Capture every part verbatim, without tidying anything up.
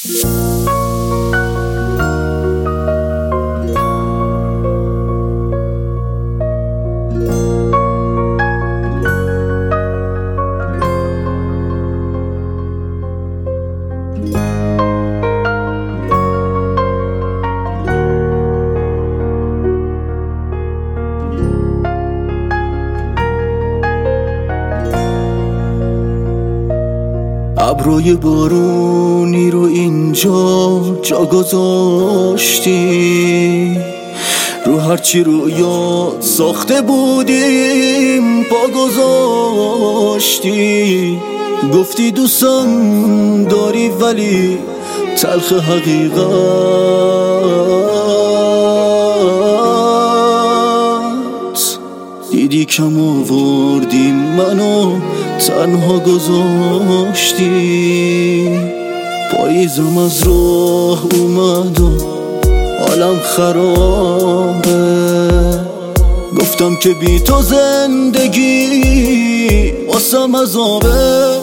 ابروی بارونی رو اینجا جا گذاشتی، رو هرچی رویا ساخته بودیم پا گذاشتی. گفتی دوستم داری ولی تلخ حقیقت، دیدی کم آوردی منو تنها گذاشتی. پاییزم از راه اومد و حالم خرابه، گفتم که بی تو زندگی واسم عذابه.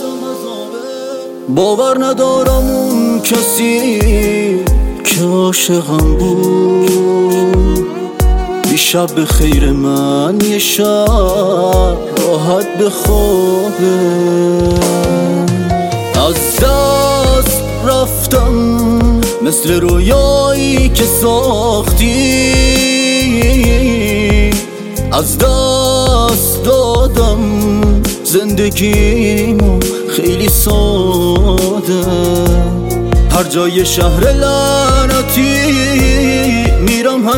باور ندارم اون کسی که عاشقم بود، دیشب به خیر من یه شب راحت بخوابه. از دست رفتم مثل رویایی که ساختی، از دست دادم زندگیمو خیلی ساده. هر جای شهر لعنتی میرم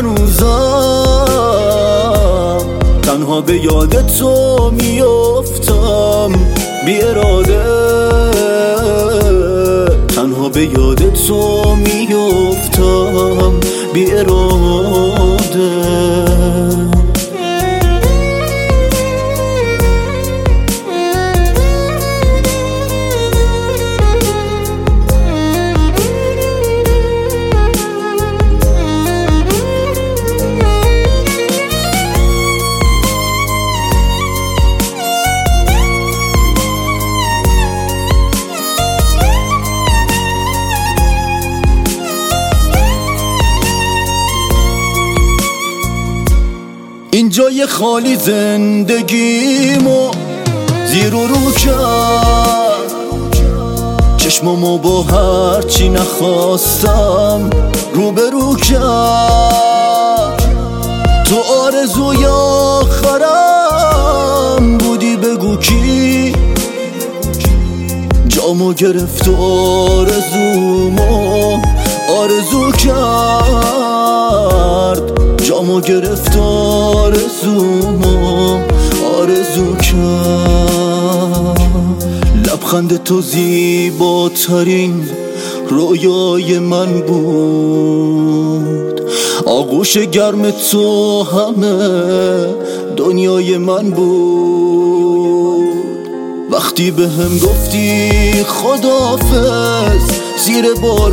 هنوزم، تنها به یاد تو میافتم بی اراده، تنها به یاد تو میافتم بی اراده. اینجای خالی زندگیمو زیر و رو کرد، چشمامو با هرچی نخواستم رو به رو کرد. تو آرزوی آخرم بودی، بگو کی جامو گرفت و آرزومو آرزو کرد، جامو گرفت آرزومو آرزو کرد. لبخند تو زیباترین رویای من بود، آغوش گرم تو همه دنیای من بود. وقتی به هم گفتی خداحافظ زیر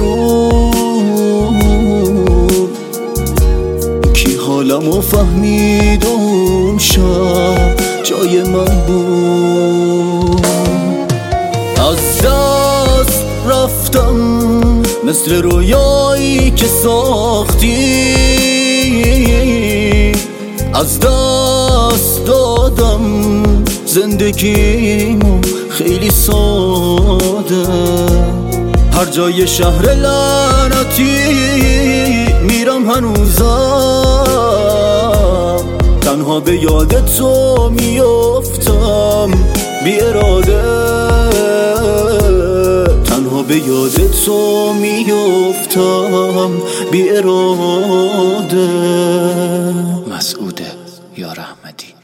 بارون، کی حالمو فهمید اون شب جای من بود. از دست رفتم مثل رویایی که ساختی، از دست دادم زندگیمو خیلی ساده. هر جای شهر لعنتی میرم هنوزم، تنها به یاد تو میافتم بی اراده، تنها به یاد تو میافتم بی اراده. مسعود یار احمدی.